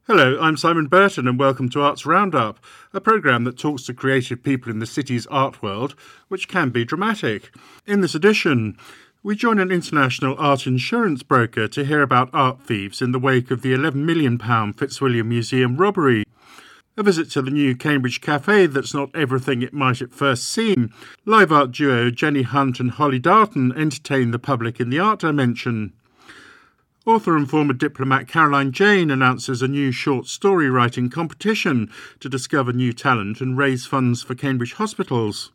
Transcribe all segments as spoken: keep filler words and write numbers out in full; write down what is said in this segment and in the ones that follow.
Hello, I'm Simon Burton and welcome to Arts Roundup, a programme that talks to creative people in the city's art world, which can be dramatic. In this edition, we join an international art insurance broker to hear about art thieves in the wake of the eleven million pounds Fitzwilliam Museum robbery. A visit to the new Cambridge cafe that's not everything it might at first seem. Live art duo Jenny Hunt and Holly Darton entertain the public in the art dimension. Author and former diplomat Caroline Jane announces a new short story writing competition to discover new talent and raise funds for Cambridge hospitals.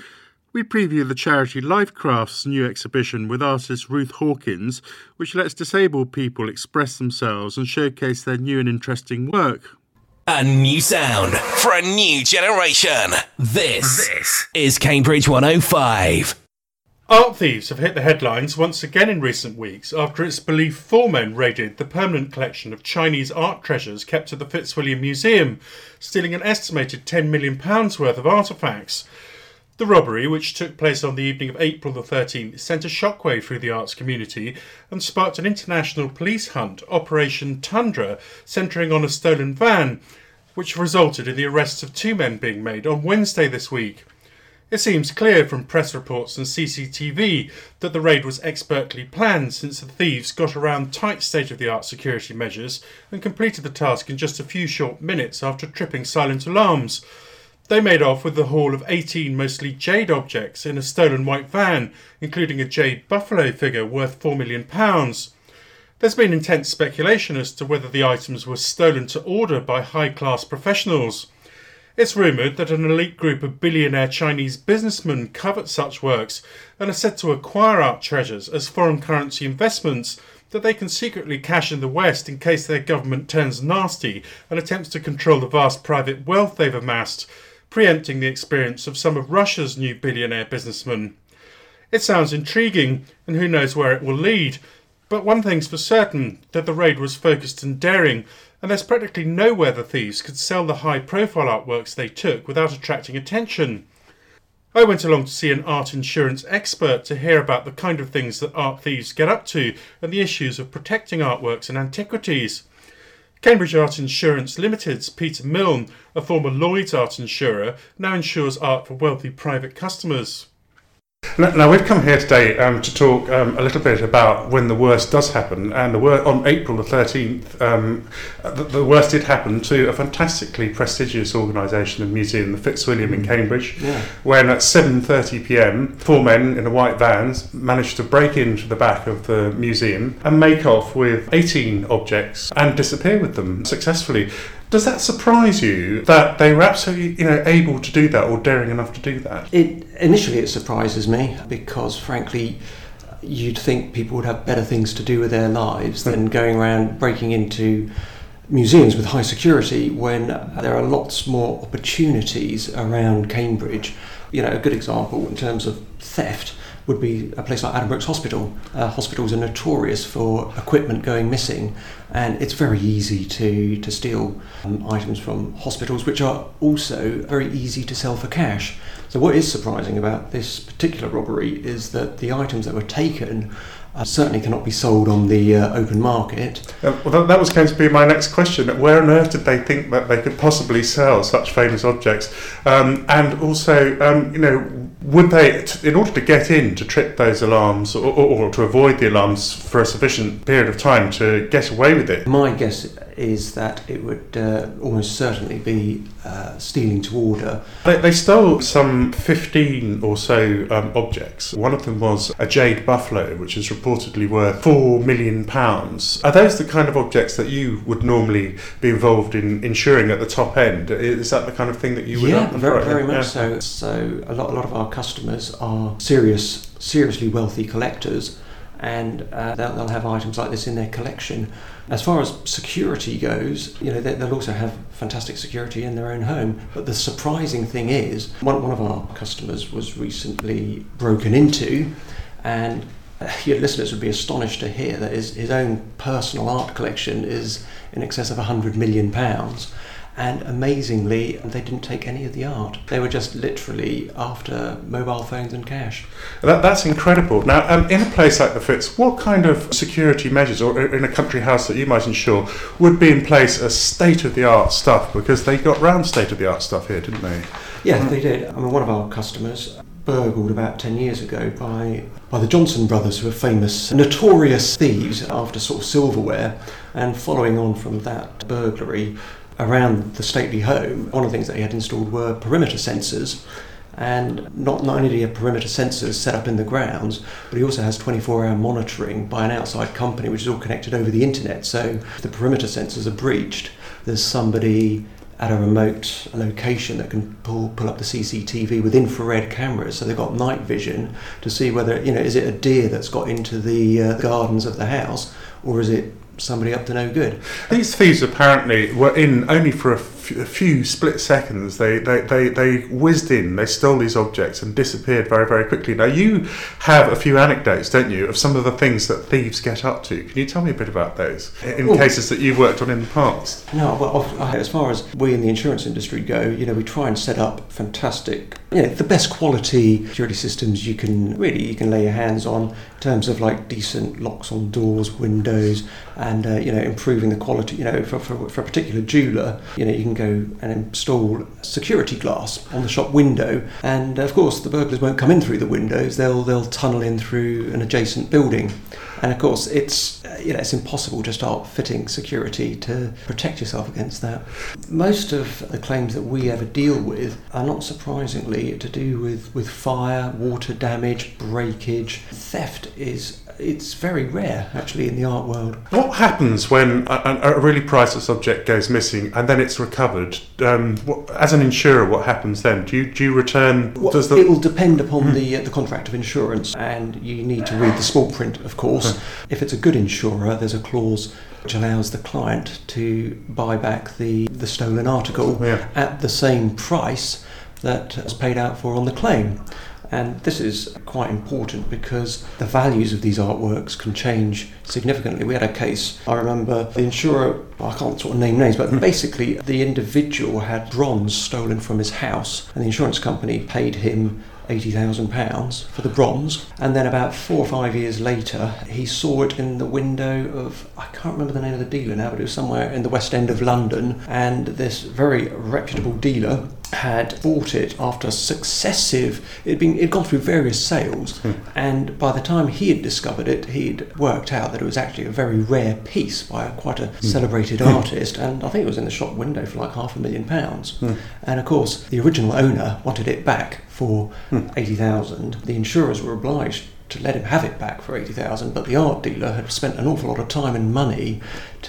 We preview the charity Lifecraft's new exhibition with artist Ruth Hawkins, which lets disabled people express themselves and showcase their new and interesting work. A new sound for a new generation. This, this is Cambridge one oh five. Art thieves have hit the headlines once again in recent weeks after it's believed four men raided the permanent collection of Chinese art treasures kept at the Fitzwilliam Museum, stealing an estimated ten million pounds worth of artefacts. The robbery, which took place on the evening of April the thirteenth, sent a shockwave through the arts community and sparked an international police hunt, Operation Tundra, centring on a stolen van, which resulted in the arrests of two men being made on Wednesday this week. It seems clear from press reports and C C T V that the raid was expertly planned, since the thieves got around tight state-of-the-art security measures and completed the task in just a few short minutes after tripping silent alarms. They made off with the haul of eighteen mostly jade objects in a stolen white van, including a jade buffalo figure worth four million pounds. There's been intense speculation as to whether the items were stolen to order by high-class professionals. It's rumoured that an elite group of billionaire Chinese businessmen covet such works and are said to acquire art treasures as foreign currency investments that they can secretly cash in the West in case their government turns nasty and attempts to control the vast private wealth they've amassed, preempting the experience of some of Russia's new billionaire businessmen. It sounds intriguing, and who knows where it will lead, but one thing's for certain, that the raid was focused and daring, and there's practically nowhere the thieves could sell the high-profile artworks they took without attracting attention. I went along to see an art insurance expert to hear about the kind of things that art thieves get up to and the issues of protecting artworks and antiquities. Cambridge Art Insurance Limited's Peter Milne, a former Lloyd's art insurer, now insures art for wealthy private customers. Now, now we've come here today um, to talk um, a little bit about when the worst does happen, and the wor- on April the thirteenth, um, the, the worst did happen to a fantastically prestigious organisation and museum, the Fitzwilliam in Cambridge, yeah. when at seven thirty p.m, four men in a white van managed to break into the back of the museum and make off with eighteen objects and disappear with them successfully. Does that surprise you that they were absolutely, you know, able to do that or daring enough to do that? It initially it surprises me because, frankly, you'd think people would have better things to do with their lives than going around breaking into museums with high security when there are lots more opportunities around Cambridge. You know, a good example in terms of theft would be a place like Addenbrooke's Hospital. Uh, hospitals are notorious for equipment going missing, and it's very easy to, to steal um, items from hospitals, which are also very easy to sell for cash. So what is surprising about this particular robbery is that the items that were taken uh, certainly cannot be sold on the uh, open market. Uh, well, that, that was going to be my next question. Where on earth did they think that they could possibly sell such famous objects? Um, and also, um, you know, would they, in order to get in, to trip those alarms or, or, or to avoid the alarms for a sufficient period of time to get away with it? My guess is that it would uh, almost certainly be uh, stealing to order. They, they stole some fifteen or so um, objects. One of them was a jade buffalo, which is reportedly worth four million pounds. Are those the kind of objects that you would normally be involved in insuring at the top end? Is that the kind of thing that you would? Yeah, very, very much yeah. so. So a lot, a lot of our customers are serious, seriously wealthy collectors, and uh, they'll, they'll have items like this in their collection. As far as security goes, you know, they, they'll also have fantastic security in their own home. But the surprising thing is, one, one of our customers was recently broken into, and uh, your listeners would be astonished to hear that his, his own personal art collection is in excess of one hundred million pounds. And amazingly, they didn't take any of the art. They were just literally after mobile phones and cash. That, that's incredible. Now, um, in a place like the Fitz, what kind of security measures, or in a country house that you might insure, would be in place as state-of-the-art stuff? Because they got round state-of-the-art stuff here, didn't they? Yeah, they did. I mean, one of our customers burgled about ten years ago by by the Johnson brothers, who are famous, notorious thieves after sort of silverware. And following on from that burglary, around the stately home, one of the things that he had installed were perimeter sensors. And not, not only do he have perimeter sensors set up in the grounds, but he also has twenty-four hour monitoring by an outside company, which is all connected over the internet. So if the perimeter sensors are breached, there's somebody at a remote location that can pull pull up the C C T V with infrared cameras. So they've got night vision to see whether, you know, is it a deer that's got into the uh, gardens of the house, or is it somebody up to no good? These thieves apparently were in only for a, f- a few split seconds. They, they they they whizzed in, they stole these objects and disappeared very, very quickly. Now, you have a few anecdotes, don't you, of some of the things that thieves get up to. Can you tell me a bit about those, in well, cases that you've worked on in the past? No, well, as far as we in the insurance industry go, you know, we try and set up fantastic, you know, the best quality security systems you can really, you can lay your hands on, in terms of like decent locks on doors, windows, and uh, you know, improving the quality. You know, for, for, for a particular jeweler, you know, you can go and install security glass on the shop window, and of course the burglars won't come in through the windows. They'll they'll tunnel in through an adjacent building, and of course it's uh, you know, it's impossible to start fitting security to protect yourself against that. Most of the claims that we ever deal with are not surprisingly to do with with fire, water damage, breakage. Theft is it's very rare actually in the art world. What happens when a, a really priceless object goes missing and then it's recovered? Um, what, as an insurer, what happens then? Do you do you return? Well, does the... It will depend upon mm. the uh, the contract of insurance, and you need to read the small print, of course. Okay. If it's a good insurer, there's a clause which allows the client to buy back the, the stolen article yeah. at the same price that was paid out for on the claim. And this is quite important because the values of these artworks can change significantly. We had a case, I remember the insurer, I can't sort of name names, but basically the individual had bronze stolen from his house, and the insurance company paid him eighty thousand pounds for the bronze, and then about four or five years later he saw it in the window of, I can't remember the name of the dealer now, but it was somewhere in the West End of London, and this very reputable dealer had bought it after successive, it'd been it'd gone through various sales, mm. and by the time he had discovered it, he'd worked out that it was actually a very rare piece by a, quite a mm. celebrated mm. artist, and I think it was in the shop window for like half a million pounds. Mm. And of course the original owner wanted it back for mm. eighty thousand. The insurers were obliged to let him have it back for eighty thousand, but the art dealer had spent an awful lot of time and money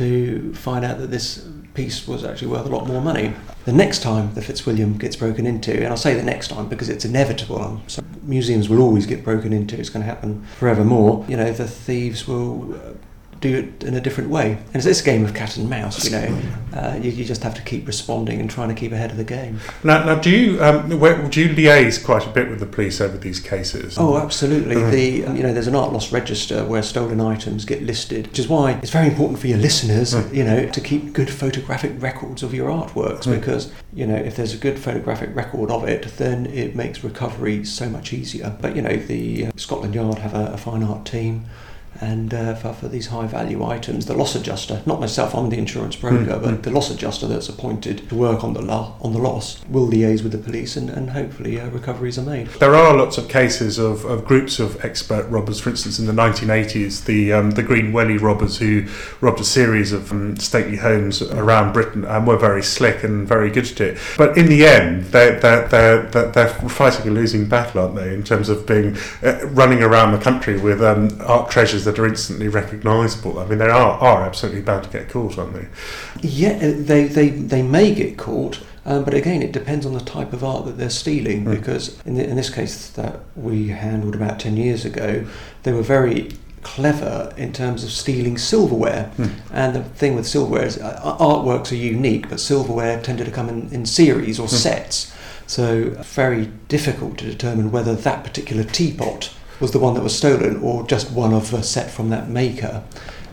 to find out that this piece was actually worth a lot more money. The next time the Fitzwilliam gets broken into, and I'll say the next time because it's inevitable, um, so museums will always get broken into, it's going to happen forevermore, you know, the thieves will uh, do it in a different way. And it's this game of cat and mouse, you know. Uh, you, you just have to keep responding and trying to keep ahead of the game. Now, now do you um, where, do you liaise quite a bit with the police over these cases? Oh, absolutely. Mm-hmm. The um, you know, there's an art loss register where stolen items get listed, which is why it's very important for your listeners, mm. you know, to keep good photographic records of your artworks, mm. because, you know, if there's a good photographic record of it, then it makes recovery so much easier. But, you know, the uh, Scotland Yard have a, a fine art team. And uh, for, for these high value items, the loss adjuster, not myself, I'm the insurance broker, mm, but mm. the loss adjuster that's appointed to work on the lo- on the loss will liaise with the police, and, and hopefully uh, recoveries are made. There are lots of cases of, of groups of expert robbers. For instance, in the nineteen eighties, the um, the Green Welly robbers, who robbed a series of um, stately homes around Britain and were very slick and very good at it. But in the end, they're, they're, they're, they're, they're fighting a losing battle, aren't they, in terms of being uh, running around the country with um, art treasures that are instantly recognisable. I mean, they are, are absolutely bound to get caught, aren't they? Yeah, they they, they may get caught, um, but again, it depends on the type of art that they're stealing, mm. because in, the, in this case that we handled about ten years ago, they were very clever in terms of stealing silverware. Mm. And the thing with silverware is uh, artworks are unique, but silverware tended to come in, in series or mm. sets, so very difficult to determine whether that particular teapot was the one that was stolen or just one of a set from that maker.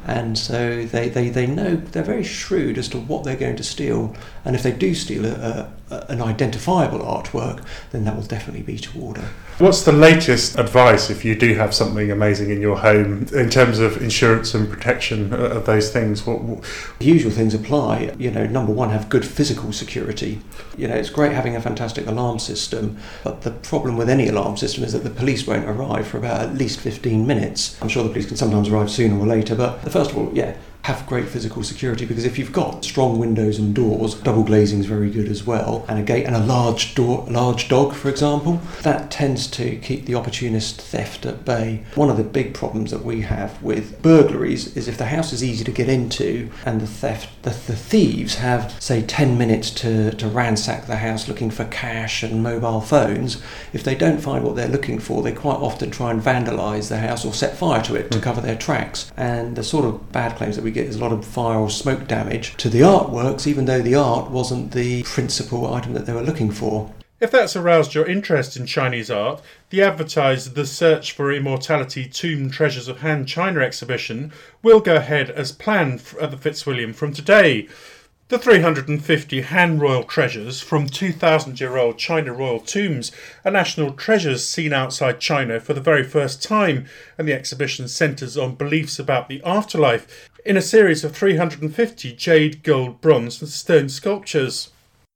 And so they, they, they know, they're very shrewd as to what they're going to steal. And if they do steal a, a, an identifiable artwork, then that will definitely be to order. What's the latest advice if you do have something amazing in your home in terms of insurance and protection of those things? What, what... The usual things apply. You know, number one, have good physical security. You know, it's great having a fantastic alarm system, but the problem with any alarm system is that the police won't arrive for about at least fifteen minutes. I'm sure the police can sometimes arrive sooner or later, but first of all, yeah, have great physical security, because if you've got strong windows and doors, double glazing is very good as well, and a gate and a large door, large dog, for example, that tends to keep the opportunist theft at bay. One of the big problems that we have with burglaries is if the house is easy to get into and the theft, the, the thieves have, say, ten minutes to, to ransack the house looking for cash and mobile phones. If they don't find what they're looking for, they quite often try and vandalise the house or set fire to it to cover their tracks. And the sort of bad claims that we get is a lot of fire or smoke damage to the artworks, even though the art wasn't the principal item that they were looking for. If that's aroused your interest in Chinese art, the advertised The Search for Immortality Tomb Treasures of Han China exhibition will go ahead as planned at the Fitzwilliam from today. The three hundred fifty Han royal treasures from two thousand year old China royal tombs are national treasures seen outside China for the very first time, and the exhibition centres on beliefs about the afterlife in a series of three hundred fifty jade, gold, bronze and stone sculptures.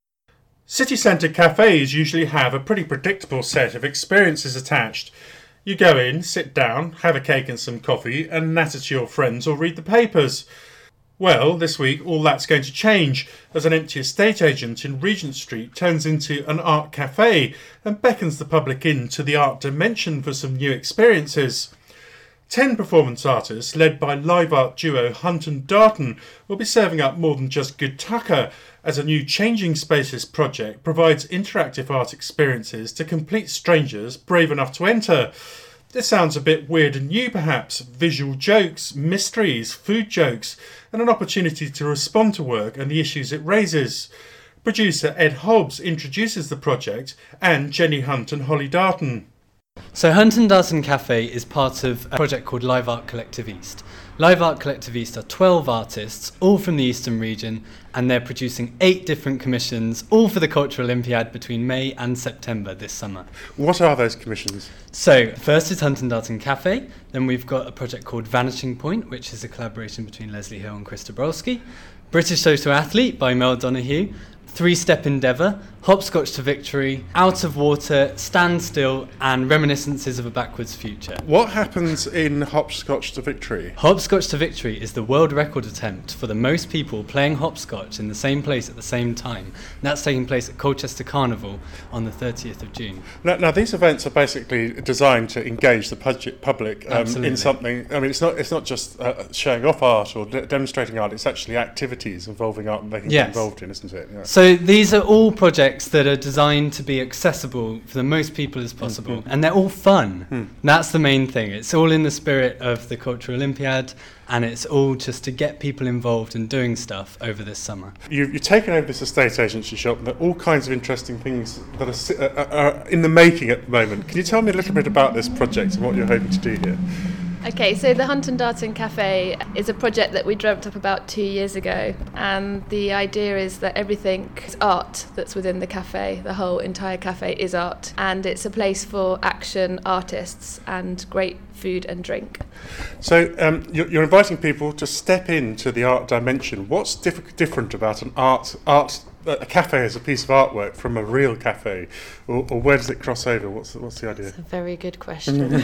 City centre cafes usually have a pretty predictable set of experiences attached. You go in, sit down, have a cake and some coffee and natter to your friends or read the papers. Well, this week all that's going to change as an empty estate agent in Regent Street turns into an art cafe and beckons the public in to the art dimension for some new experiences. Ten performance artists, led by live art duo Hunt and Darton, will be serving up more than just good tucker, as a new Changing Spaces project provides interactive art experiences to complete strangers brave enough to enter. This sounds a bit weird and new perhaps, visual jokes, mysteries, food jokes, and an opportunity to respond to work and the issues it raises. Producer Ed Hobbs introduces the project and Jenny Hunt and Holly Darton. So Hunt and Darton Cafe is part of a project called Live Art Collective East. Live Art Collective East are twelve artists, all from the Eastern region, and they're producing eight different commissions, all for the Cultural Olympiad between May and September this summer. What are those commissions? So, first is Hunt and Darton Cafe, then we've got a project called Vanishing Point, which is a collaboration between Leslie Hill and Chris Dabrowski, British Social Athlete by Mel Donoghue, Three Step Endeavour, Hopscotch to Victory, Out of Water, Stand Still, and Reminiscences of a Backwards Future. What happens in Hopscotch to Victory? Hopscotch to Victory is the world record attempt for the most people playing hopscotch in the same place at the same time. And that's taking place at Colchester Carnival on the thirtieth of June. Now, now these events are basically designed to engage the pub- public um, in something. I mean, it's not it's not just uh, showing off art or de- demonstrating art, it's actually activities involving art that they can yes. get involved in, isn't it? Yeah. So these are all projects that are designed to be accessible for the most people as possible, mm-hmm. and they're all fun. Mm. That's the main thing. It's all in the spirit of the Cultural Olympiad, and it's all just to get people involved in doing stuff over this summer. You've, you've taken over this estate agency shop, and there are all kinds of interesting things that are, uh, are in the making at the moment. Can you tell me a little bit about this project and what you're hoping to do here? Okay, so the Hunt and Darton Cafe is a project that we dreamt up about two years ago, and the idea is that everything is art that's within the cafe. The whole entire cafe is art, and it's a place for action artists and great food and drink. So um, you're, you're inviting people to step into the art dimension. What's diff- different about an art art a cafe as a piece of artwork from a real cafe, or, or where does it cross over? What's the, what's the idea? That's a very good question.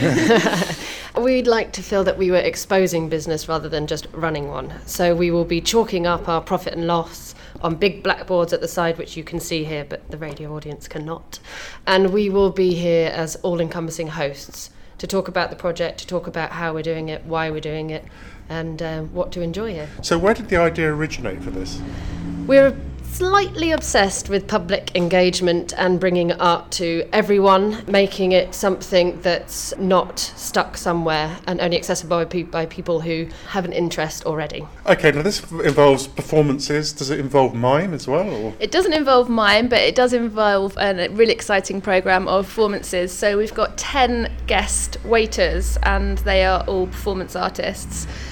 We'd like to feel that we were exposing business rather than just running one. So we will be chalking up our profit and loss on big blackboards at the side, which you can see here, but the radio audience cannot. And we will be here as all-encompassing hosts to talk about the project, to talk about how we're doing it, why we're doing it, and uh, what to enjoy here. So where did the idea originate for this? We're slightly obsessed with public engagement and bringing art to everyone, making it something that's not stuck somewhere and only accessible by, pe- by people who have an interest already. Okay, now this involves performances. Does it involve mime as well? Or? It doesn't involve mime, but it does involve a really exciting programme of performances. So we've got ten guest waiters, and they are all performance artists.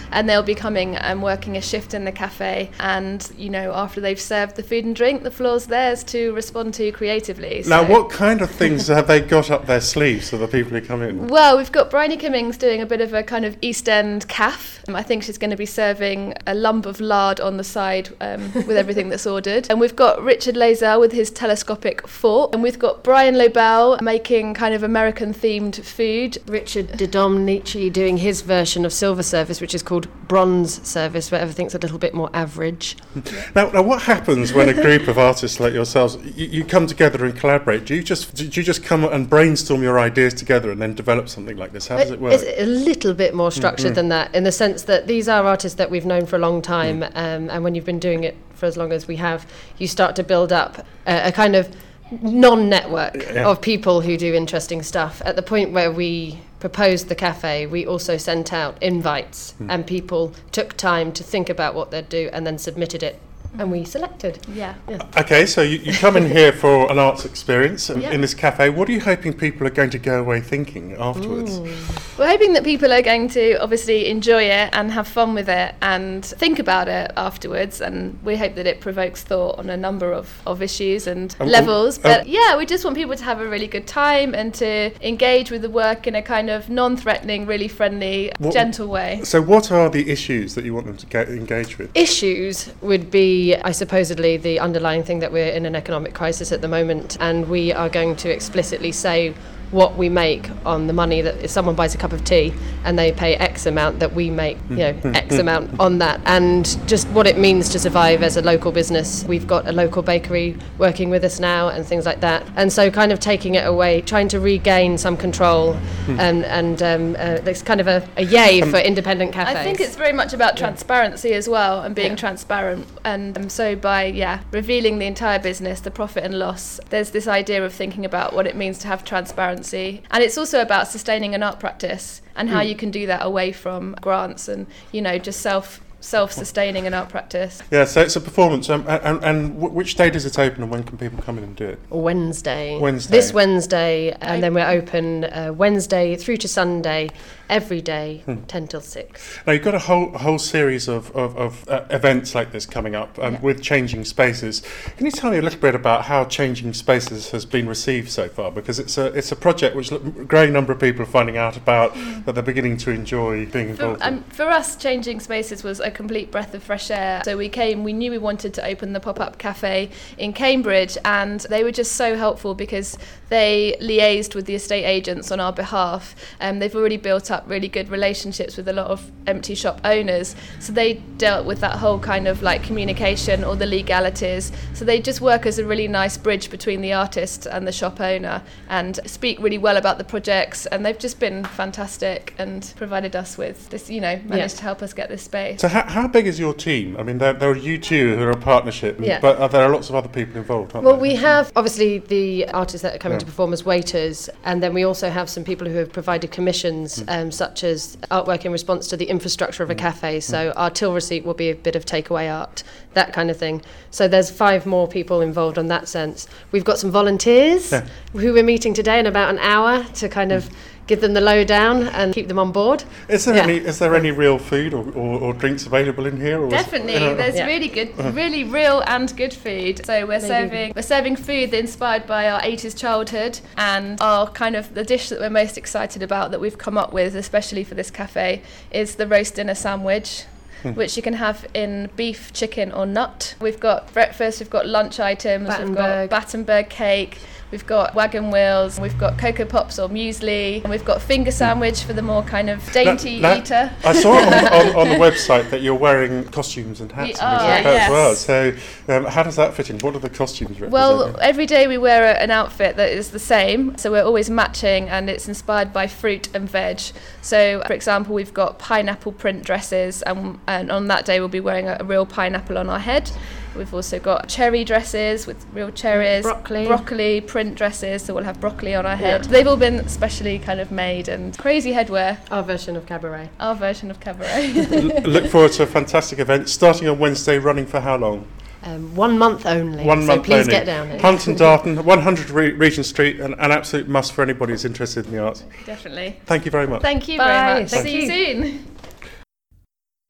and they'll be coming and working a shift in the cafe, and you know, after they've served the food and drink, the floor's theirs to respond to creatively. Now, So- what kind of things have they got up their sleeves for the people who come in? Well, we've got Bryony Cummings doing a bit of a kind of East End calf. Um, I think she's going to be serving a lump of lard on the side um, with everything that's ordered. And we've got Richard Lazar with his telescopic fork. And we've got Brian Lobel making kind of American-themed food. Richard de Dominici doing his version of silver service, which is called bronze service, where everything's a little bit more average. Now, now, what happens when a group of artists like yourselves, you, you come together and collaborate? Do you just do you just come and brainstorm your ideas together and then develop something like this? How does it work? It's a little bit more structured Mm-hmm. than that, in the sense that these are artists that we've known for a long time, mm. um, and when you've been doing it for as long as we have, you start to build up a, a kind of non-network Yeah. of people who do interesting stuff. At the point where we proposed the cafe, we also sent out invites, mm. and people took time to think about what they'd do and then submitted it. And we selected. Yeah. yeah. Okay, so you, you come in here for an arts experience in, Yeah. in this cafe. What are you hoping people are going to go away thinking afterwards? We're hoping that people are going to obviously enjoy it and have fun with it and think about it afterwards, and we hope that it provokes thought on a number of, of issues and Um, levels. um, But um, yeah, we just want people to have a really good time and to engage with the work in a kind of non-threatening, really friendly, What- gentle way. So what are the issues that you want them to get engage with? Issues would be, I supposedly, the underlying thing that we're in an economic crisis at the moment, and we are going to explicitly say what we make on the money that if someone buys a cup of tea and they pay X amount, that we make, you know, X amount on that, and just what it means to survive as a local business. We've got a local bakery working with us now and things like that, and so kind of taking it away, trying to regain some control, and and um, uh, there's kind of a, a yay for independent cafes. I think it's very much about transparency as well, and being Yeah. transparent. And um, so by, yeah, revealing the entire business, the profit and loss, there's this idea of thinking about what it means to have transparency. And it's also about sustaining an art practice and how Mm. you can do that away from grants and, you know, just self self-sustaining an art practice. Yeah, so it's a performance. Um, and and w- which day does it open, and when can people come in and do it? Wednesday. Wednesday. This Wednesday, and then we're open uh, Wednesday through to Sunday, every day, ten till six. Now, you've got a whole a whole series of, of, of uh, events like this coming up um, Yeah. with Changing Spaces. Can you tell me a little bit about how Changing Spaces has been received so far? Because it's a it's a project which a growing number of people are finding out about, that they're beginning to enjoy being For, involved in. um, for us, Changing Spaces was a complete breath of fresh air. So we came, we knew we wanted to open the pop-up cafe in Cambridge, and they were just so helpful because they liaised with the estate agents on our behalf. Um, they've already built up really good relationships with a lot of empty shop owners. So they dealt with that whole kind of like communication or the legalities. So they just work as a really nice bridge between the artist and the shop owner and speak really well about the projects. And they've just been fantastic and provided us with this, you know, managed Yeah. to help us get this space. So how, how big is your team? I mean, there, there are you two who are a partnership, Yeah. but uh, there are lots of other people involved, aren't Well, there? we have obviously the artists that are coming Yeah. to perform as waiters, and then we also have some people who have provided commissions, um, such as artwork in response to the infrastructure of a cafe. So our till receipt will be a bit of takeaway art, that kind of thing. So there's five more people involved on that sense. We've got some volunteers Yeah. who we're meeting today in about an hour to kind of give them the lowdown and keep them on board. Is there Yeah. any is there any real food or, or, or drinks available in here? Or is- Definitely, you know, there's Yeah. really good, really real and good food. So we're Maybe. serving, we're serving food inspired by our eighties childhood, and our kind of the dish that we're most excited about that we've come up with, especially for this cafe, is the roast dinner sandwich, which you can have in beef, chicken, or nut. We've got breakfast, we've got lunch items, we've got Battenberg. Battenberg cake. We've got wagon wheels, we've got Cocoa Pops or muesli, and we've got finger sandwich for the more kind of dainty Now- now, eater. I saw on, on, on the website that you're wearing costumes and hats We and things are, like that as well. yes. So um, how does that fit in? What are the costumes representing? Well, every day we wear a, an outfit that is the same, so we're always matching, and it's inspired by fruit and veg. So, for example, we've got pineapple print dresses, and, and on that day we'll be wearing a, a real pineapple on our head. We've also got cherry dresses with real cherries, Broccoli. broccoli print dresses, so we'll have broccoli on our head. Yeah. They've all been specially kind of made, and crazy headwear, Our version of cabaret. our version of cabaret. L- look forward to a fantastic event starting on Wednesday, running for how long? Um, one month only. One so month please only. get down here. Hunt and Darton, one hundred Re- Regent Street, an, an absolute must for anybody who's interested in the arts. Definitely. Thank you very much. Thank you Bye. very much. Thank See you you. soon.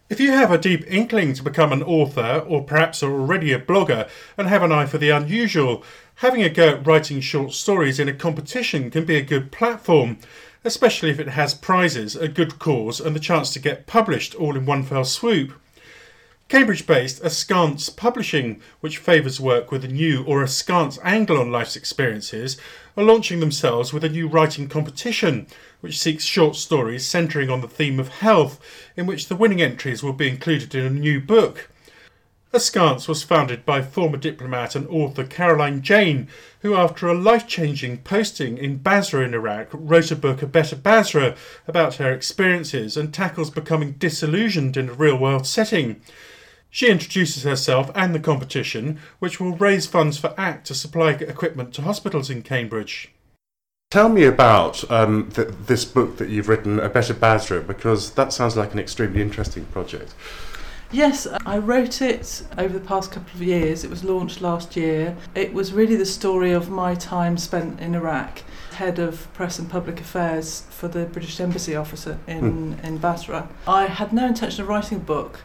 If you have a deep inkling to become an author, or perhaps are already a blogger and have an eye for the unusual, having a go at writing short stories in a competition can be a good platform, especially if it has prizes, a good cause and the chance to get published all in one fell swoop. Cambridge-based Askance Publishing, which favours work with a new or askance angle on life's experiences, are launching themselves with a new writing competition, which seeks short stories centering on the theme of health, in which the winning entries will be included in a new book. Askance was founded by former diplomat and author Caroline Jane, who after a life-changing posting in Basra in Iraq wrote a book, A Better Basra, about her experiences and tackles becoming disillusioned in a real-world setting. She introduces herself and the competition, which will raise funds for A C T to supply equipment to hospitals in Cambridge. Tell me about um, th- this book that you've written, A Better Basra, because that sounds like an extremely interesting project. Yes, I wrote it over the past couple of years. It was launched last year. It was really the story of my time spent in Iraq, head of press and public affairs for the British Embassy officer in, hmm. in Basra. I had no intention of writing a book,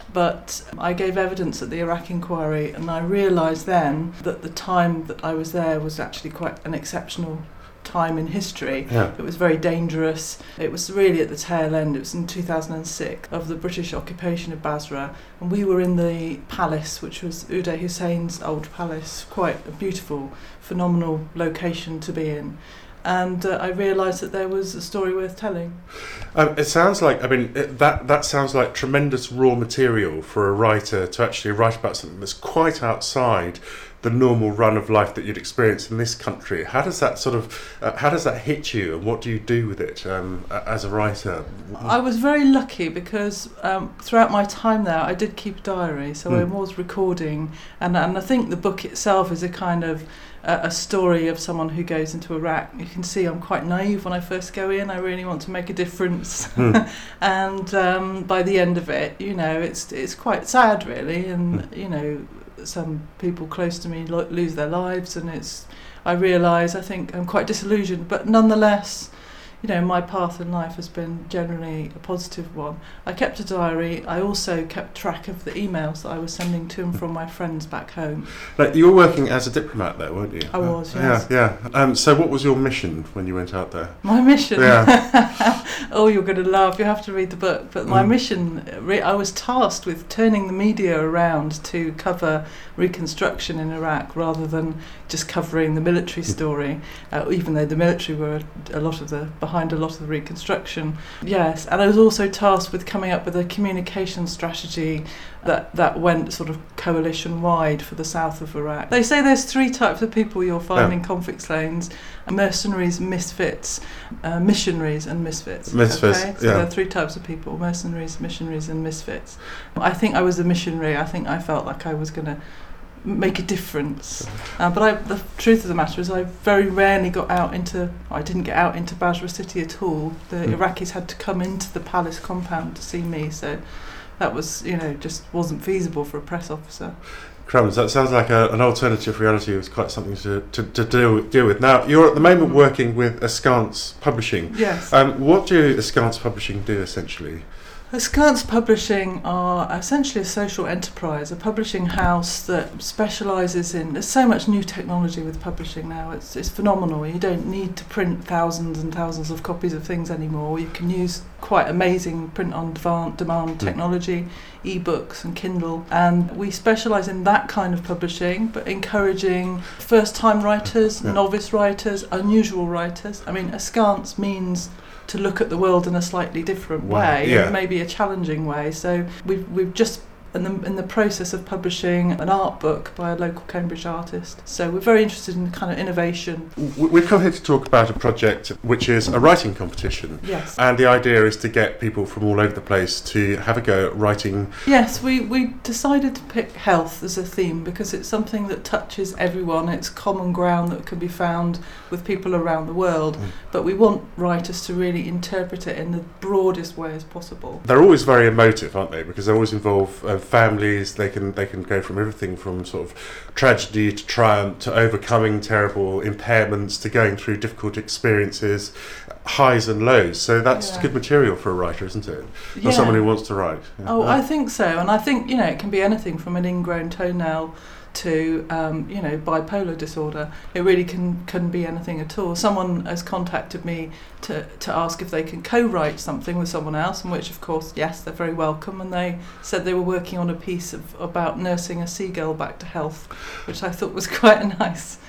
but I gave evidence at the Iraq inquiry, and I realised then that the time that I was there was actually quite an exceptional time in history. Yeah. It was very dangerous. It was really at the tail end. It was in two thousand six of the British occupation of Basra, and we were in the palace, which was Uday Hussein's old palace, quite a beautiful, phenomenal location to be in. And uh, I realised that there was a story worth telling. Um, it sounds like, I mean, it, that that sounds like tremendous raw material for a writer to actually write about something that's quite outside the normal run of life that you'd experience in this country. How does that sort of, uh, how does that hit you, and what do you do with it um, as a writer? I was very lucky because um, throughout my time there, I did keep a diary, so mm. I was recording, and and I think the book itself is a kind of a story of someone who goes into Iraq. You can see I'm quite naive when I first go in. I really want to make a difference. Mm. and um, by the end of it, you know, it's it's quite sad, really. And, mm. you know, some people close to me lo- lose their lives. And it's, I realise, I think I'm quite disillusioned. But nonetheless, you know, my path in life has been generally a positive one. I kept a diary. I also kept track of the emails that I was sending to and from my friends back home. Like, you were working as a diplomat there, weren't you? I was, yes. Yeah, yeah. Um, so what was your mission when you went out there? My mission? Yeah. Oh, you're going to laugh. You have to read the book. But my mm. mission, I was tasked with turning the media around to cover reconstruction in Iraq rather than just covering the military story, uh, even though the military were a lot of the behind a lot of the reconstruction. Yes, and I was also tasked with coming up with a communication strategy that, that went sort of coalition-wide for the south of Iraq. They say there's three types of people you'll find yeah. in conflict lanes: mercenaries, misfits, uh, missionaries and misfits. Misfits, okay? So yeah. there are three types of people: mercenaries, missionaries and misfits. I think I was a missionary. I think I felt like I was going to make a difference. Uh, but I, the truth of the matter is I very rarely got out into, I didn't get out into Basra city at all. The mm. Iraqis had to come into the palace compound to see me, so that was, you know, just wasn't feasible for a press officer. Crumbs, that sounds like a, an alternative reality. It was quite something to, to, to deal, with, deal with. Now, you're at the moment working with Askance Publishing. Yes. Um, what do Askance Publishing do, essentially? Askance Publishing are essentially a social enterprise, a publishing house that specialises in... There's so much new technology with publishing now. It's it's phenomenal. You don't need to print thousands and thousands of copies of things anymore. You can use quite amazing print-on-demand technology, mm. e-books and Kindle. And we specialise in that kind of publishing, but encouraging first-time writers, yeah. novice writers, unusual writers. I mean, askance means to look at the world in a slightly different wow. way, yeah. and maybe a challenging way. So we've we've just in the in the process of publishing an art book by a local Cambridge artist. So we're very interested in kind of innovation. We've come here to talk about a project which is a writing competition. Yes. And the idea is to get people from all over the place to have a go at writing. Yes, we, we decided to pick health as a theme because it's something that touches everyone. It's common ground that can be found with people around the world. Mm. But we want writers to really interpret it in the broadest way as possible. They're always very emotive, aren't they? Because they always involve um, uh, families. They can they can go from everything from sort of tragedy to triumph to overcoming terrible impairments to going through difficult experiences, highs and lows. So that's Yeah. good material for a writer, isn't it? Yeah. Or someone who wants to write. Yeah. Oh, I think so. And I think, you know, it can be anything from an ingrown toenail to, um, you know, bipolar disorder. It really can, can be anything at all. Someone has contacted me to, to ask if they can co-write something with someone else, in which, of course, yes, they're very welcome. And they said they were working on a piece of, about nursing a seagull back to health, which I thought was quite nice.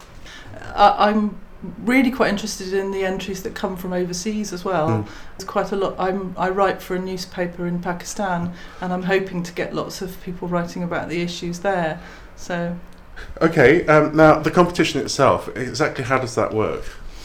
I, I'm really quite interested in the entries that come from overseas as well. Mm. There's quite a lot. I'm, I write for a newspaper in Pakistan, and I'm hoping to get lots of people writing about the issues there. So, okay. Um, now the competition itself. Exactly how does that work?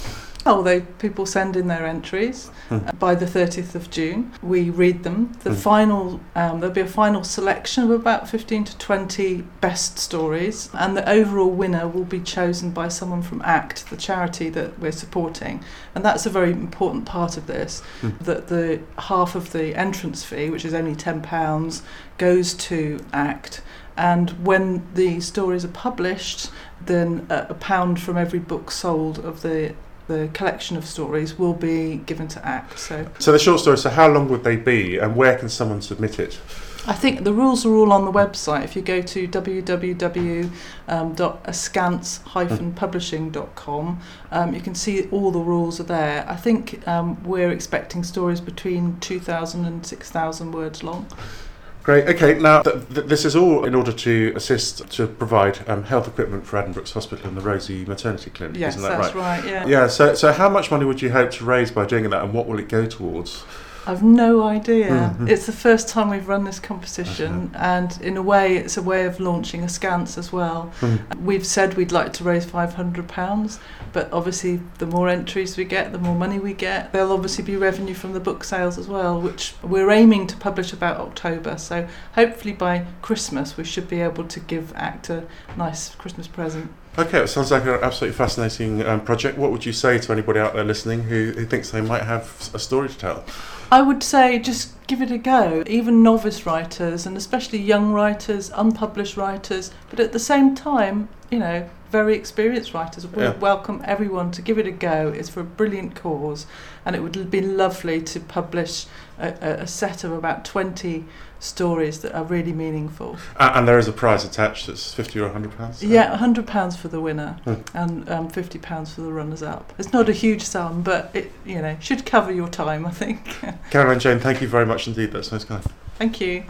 Oh, they people send in their entries mm. uh, by the thirtieth of June. We read them. The mm. final um, there'll be a final selection of about fifteen to twenty best stories, and the overall winner will be chosen by someone from ACT, the charity that we're supporting. And that's a very important part of this. Mm. That the half of the entrance fee, which is only ten pounds, goes to ACT. And when the stories are published, then a, a pound from every book sold of the the collection of stories will be given to ACT. So, so the short stories, so how long would they be, and where can someone submit it? I think the rules are all on the website. If you go to w w w dot askance dash publishing dot com, um, you can see all the rules are there. I think um, we're expecting stories between two thousand and six thousand words long. Great. Okay. Now, th- th- this is all in order to assist to provide um, health equipment for Addenbrooke's Hospital and the Rosie Maternity Clinic. Yes, isn't that that's right? right. Yeah. Yeah. So, so how much money would you hope to raise by doing that, and what will it go towards? I've no idea. Mm-hmm. It's the first time we've run this competition, okay. and in a way, it's a way of launching Askance as well. Mm. We've said we'd like to raise five hundred pounds, but obviously, the more entries we get, the more money we get. There'll obviously be revenue from the book sales as well, which we're aiming to publish about October. So hopefully by Christmas, we should be able to give ACT a nice Christmas present. Okay, it sounds like an absolutely fascinating um, project. What would you say to anybody out there listening who, who thinks they might have a story to tell? I would say just give it a go. Even novice writers, and especially young writers, unpublished writers, but at the same time, you know, very experienced writers. We yeah. welcome everyone to give it a go. It's for a brilliant cause, and it would be lovely to publish a, a set of about twenty stories that are really meaningful. Uh, and there is a prize attached that's fifty or one hundred pounds? So. Yeah, one hundred pounds for the winner hmm. and um, fifty pounds for the runners-up. It's not a huge sum, but it you know should cover your time, I think. Caroline Jane, thank you very much indeed. That's nice kind. Thank you.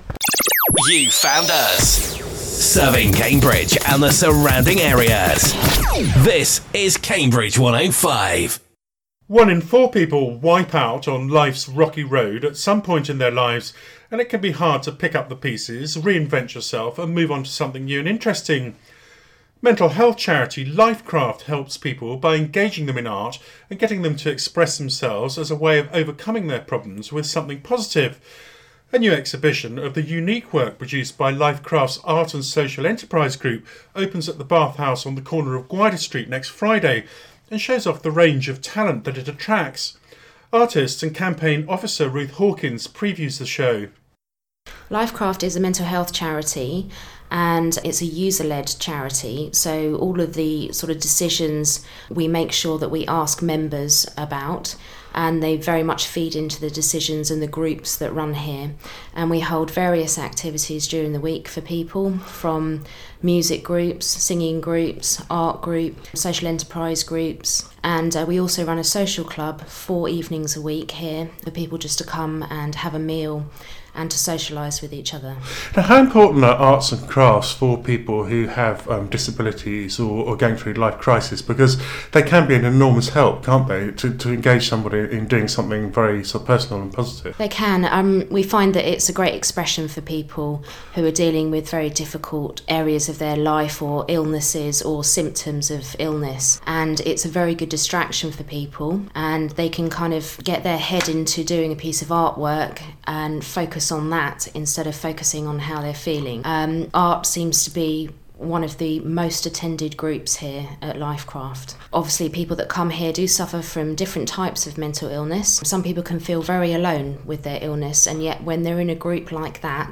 You found us. Serving Cambridge and the surrounding areas. This is Cambridge one oh five. One in four people wipe out on life's rocky road at some point in their lives, and it can be hard to pick up the pieces, reinvent yourself and move on to something new and interesting. Mental health charity Lifecraft helps people by engaging them in art and getting them to express themselves as a way of overcoming their problems with something positive. A new exhibition of the unique work produced by Lifecraft's Art and Social Enterprise Group opens at the Bath House on the corner of Gwydir Street next Friday and shows off the range of talent that it attracts. Artist and campaign officer Ruth Hawkins previews the show. Lifecraft is a mental health charity, and it's a user-led charity, so all of the sort of decisions we make sure that we ask members about, and they very much feed into the decisions and the groups that run here. And we hold various activities during the week for people, from music groups, singing groups, art group, social enterprise groups, and uh, we also run a social club four evenings a week here for people just to come and have a meal and to socialise with each other. Now, how important are arts and crafts for people who have um, disabilities or, or going through life crisis? Because they can be an enormous help, can't they, to, to engage somebody in doing something very sort of personal and positive? They can. Um, we find that it's a great expression for people who are dealing with very difficult areas of their life or illnesses or symptoms of illness. And it's a very good distraction for people, and they can kind of get their head into doing a piece of artwork and focus on that instead of focusing on how they're feeling. Um, art seems to be one of the most attended groups here at Lifecraft. Obviously, people that come here do suffer from different types of mental illness. Some people can feel very alone with their illness, and yet when they're in a group like that,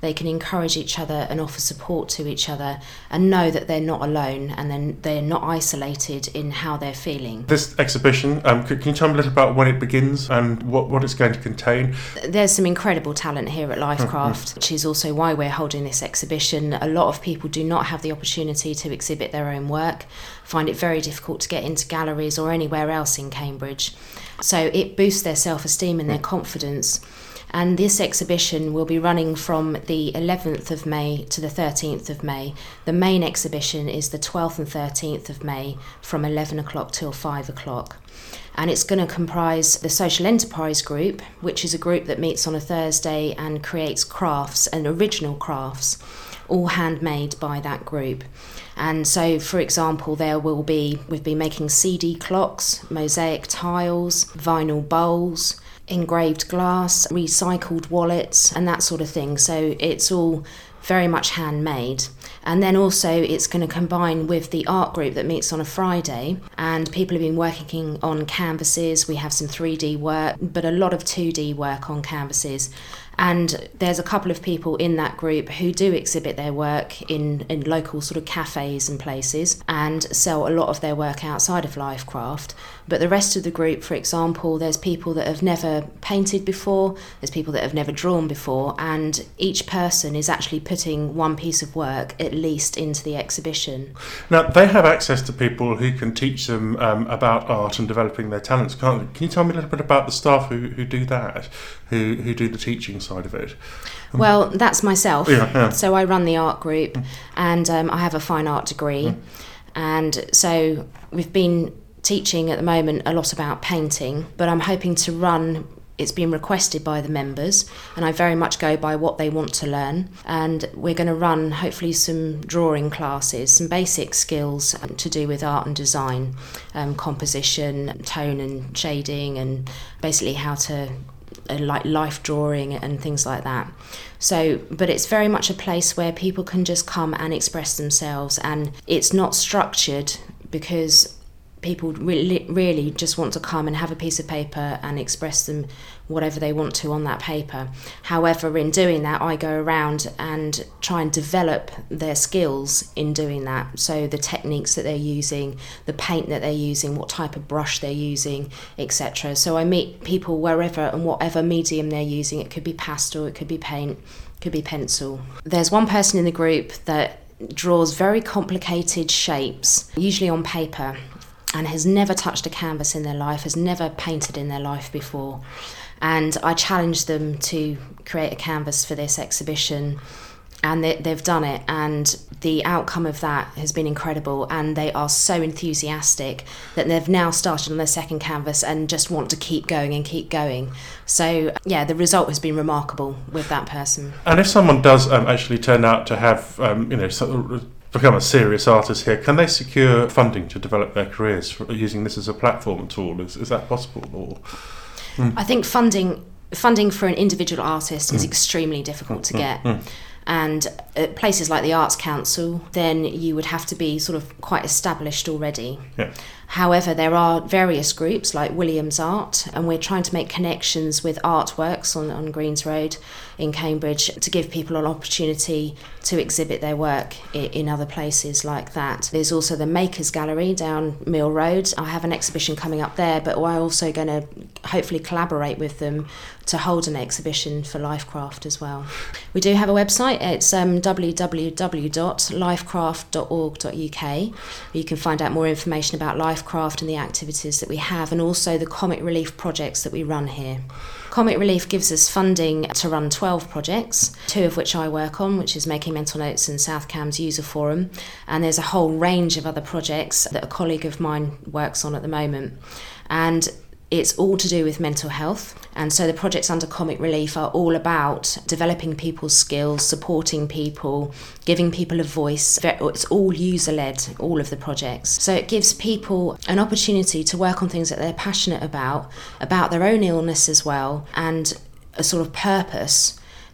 they can encourage each other and offer support to each other and know that they're not alone and then they're not isolated in how they're feeling. This exhibition, um, can, can you tell me a little about when it begins and what, what it's going to contain? There's some incredible talent here at Lifecraft, which is also why we're holding this exhibition. A lot of people do not have the opportunity to exhibit their own work, find it very difficult to get into galleries or anywhere else in Cambridge. So it boosts their self-esteem and their confidence. And this exhibition will be running from the eleventh of May to the thirteenth of May. The main exhibition is the twelfth and thirteenth of May from eleven o'clock till five o'clock. And it's going to comprise the Social Enterprise Group, which is a group that meets on a Thursday and creates crafts and original crafts, all handmade by that group. And so, for example, there will be, we've been making C D clocks, mosaic tiles, vinyl bowls, engraved glass, recycled wallets, and that sort of thing. So it's all very much handmade. And then also it's going to combine with the art group that meets on a Friday, and people have been working on canvases. We have some three D work, but a lot of two D work on canvases. And there's a couple of people in that group who do exhibit their work in, in local sort of cafes and places and sell a lot of their work outside of Lifecraft. But the rest of the group, for example, there's people that have never painted before, there's people that have never drawn before, and each person is actually putting one piece of work at least into the exhibition. Now, they have access to people who can teach them um, about art and developing their talents, can't they? Can you tell me a little bit about the staff who, who do that, who, who do the teaching side of it? Um, well, that's myself. Yeah, yeah. So I run the art group, mm. and um, I have a fine art degree. Mm. And so we've been teaching at the moment a lot about painting, but I'm hoping to run, it's been requested by the members, and I very much go by what they want to learn. And we're going to run hopefully some drawing classes, some basic skills to do with art and design, um, composition, tone and shading, and basically how to uh, like life drawing and things like that. So, but it's very much a place where people can just come and express themselves, and it's not structured because people really, really just want to come and have a piece of paper and express them whatever they want to on that paper. However, in doing that, I go around and try and develop their skills in doing that. So the techniques that they're using, the paint that they're using, what type of brush they're using, et cetera. So I meet people wherever and whatever medium they're using. It could be pastel, it could be paint, it could be pencil. There's one person in the group that draws very complicated shapes, usually on paper, and has never touched a canvas in their life, has never painted in their life before. And I challenged them to create a canvas for this exhibition, and they, they've done it, and the outcome of that has been incredible, and they are so enthusiastic that they've now started on their second canvas and just want to keep going and keep going. So yeah, the result has been remarkable with that person. And if someone does um, actually turn out to have, um, you know, sort of become a serious artist here, can they secure funding to develop their careers for using this as a platform at all? Is, is that possible? Or mm. I think funding funding for an individual artist mm. is extremely difficult to get. Mm. And at places like the Arts Council, then you would have to be sort of quite established already. Yeah. However, there are various groups like Williams Art, and we're trying to make connections with Artworks on, on Greens Road in Cambridge to give people an opportunity to exhibit their work in, in other places like that. There's also the Makers Gallery down Mill Road. I have an exhibition coming up there, but we're also going to hopefully collaborate with them to hold an exhibition for Lifecraft as well. We do have a website. It's um, w w w dot lifecraft dot org dot u k. You can find out more information about Lifecraft and the activities that we have, and also the Comic Relief projects that we run here. Comic Relief gives us funding to run twelve projects, two of which I work on, which is Making Mental Notes and South Cambs User Forum, and there's a whole range of other projects that a colleague of mine works on at the moment. And it's all to do with mental health, and so the projects under Comic Relief are all about developing people's skills, supporting people, giving people a voice. It's all user-led, all of the projects. So it gives people an opportunity to work on things that they're passionate about, about their own illness as well, and a sort of purpose,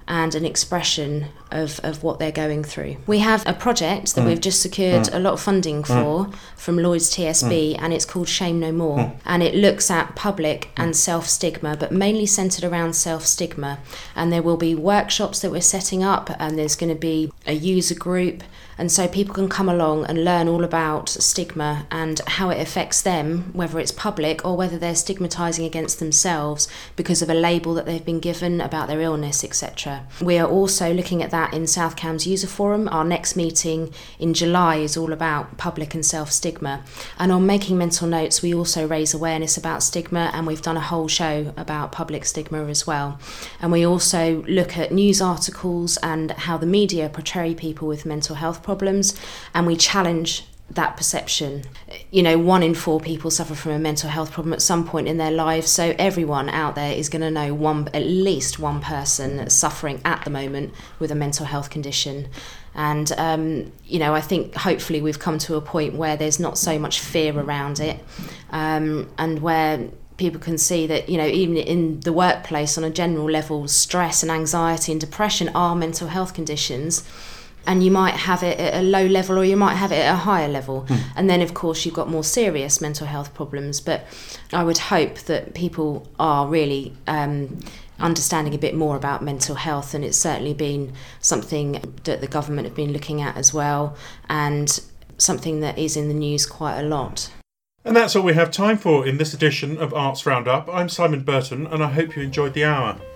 and an expression of, of what they're going through. We have a project that mm. we've just secured mm. a lot of funding for mm. from Lloyds T S B, mm. and it's called Shame No More. Mm. And it looks at public and self-stigma, but mainly centred around self-stigma. And there will be workshops that we're setting up, and there's going to be a user group, and so people can come along and learn all about stigma and how it affects them, whether it's public or whether they're stigmatising against themselves because of a label that they've been given about their illness, et cetera. We are also looking at that in South Cambs User Forum. Our next meeting in July is all about public and self-stigma. And on Making Mental Notes, we also raise awareness about stigma, and we've done a whole show about public stigma as well. And we also look at news articles and how the media portray people with mental health problems, and we challenge that perception. You know, one in four people suffer from a mental health problem at some point in their lives, so everyone out there is going to know one, at least one person suffering at the moment with a mental health condition. And, um, you know, I think hopefully we've come to a point where there's not so much fear around it, um, and where people can see that, you know, even in the workplace on a general level, stress and anxiety and depression are mental health conditions. And you might have it at a low level or you might have it at a higher level. Mm. And then, of course, you've got more serious mental health problems. But I would hope that people are really um, understanding a bit more about mental health, and it's certainly been something that the government have been looking at as well, and something that is in the news quite a lot. And that's all we have time for in this edition of Arts Roundup. I'm Simon Burton, and I hope you enjoyed the hour.